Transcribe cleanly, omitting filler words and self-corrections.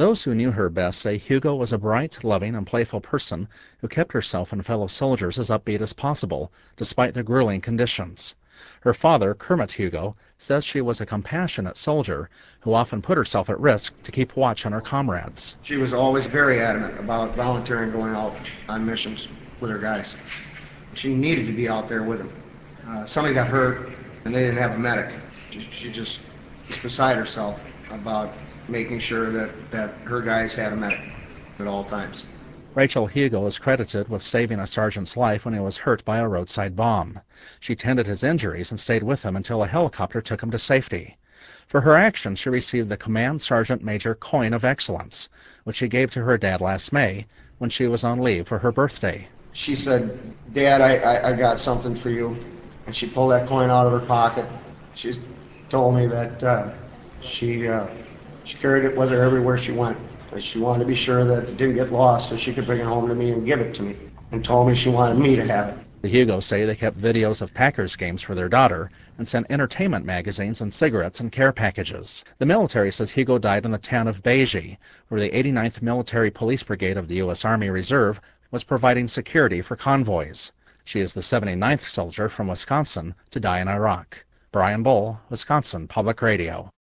Those who knew her best say Hugo was a bright, loving, and playful person who kept herself and fellow soldiers as upbeat as possible, despite the grueling conditions. Her father, Kermit Hugo, says she was a compassionate soldier who often put herself at risk to keep watch on her comrades. She was always very adamant about volunteering going out on missions with her guys. She needed to be out there with them. Somebody got hurt and they didn't have a medic. She just was beside herself about making sure that her guys had a medic at all times. Rachel Hugo is credited with saving a sergeant's life when he was hurt by a roadside bomb. She tended his injuries and stayed with him until a helicopter took him to safety. For her action, she received the Command Sergeant Major Coin of Excellence, which she gave to her dad last May when she was on leave for her birthday. She said, "Dad, I got something for you." And she pulled that coin out of her pocket. She told me that she carried it with her everywhere she went. She wanted to be sure that it didn't get lost so she could bring it home to me and give it to me, and told me she wanted me to have it. The Hugos say they kept videos of Packers games for their daughter and sent entertainment magazines and cigarettes and care packages. The military says Hugo died in the town of Beji, where the 89th Military Police Brigade of the U.S. Army Reserve was providing security for convoys. She is the 79th soldier from Wisconsin to die in Iraq. Brian Bull, Wisconsin Public Radio.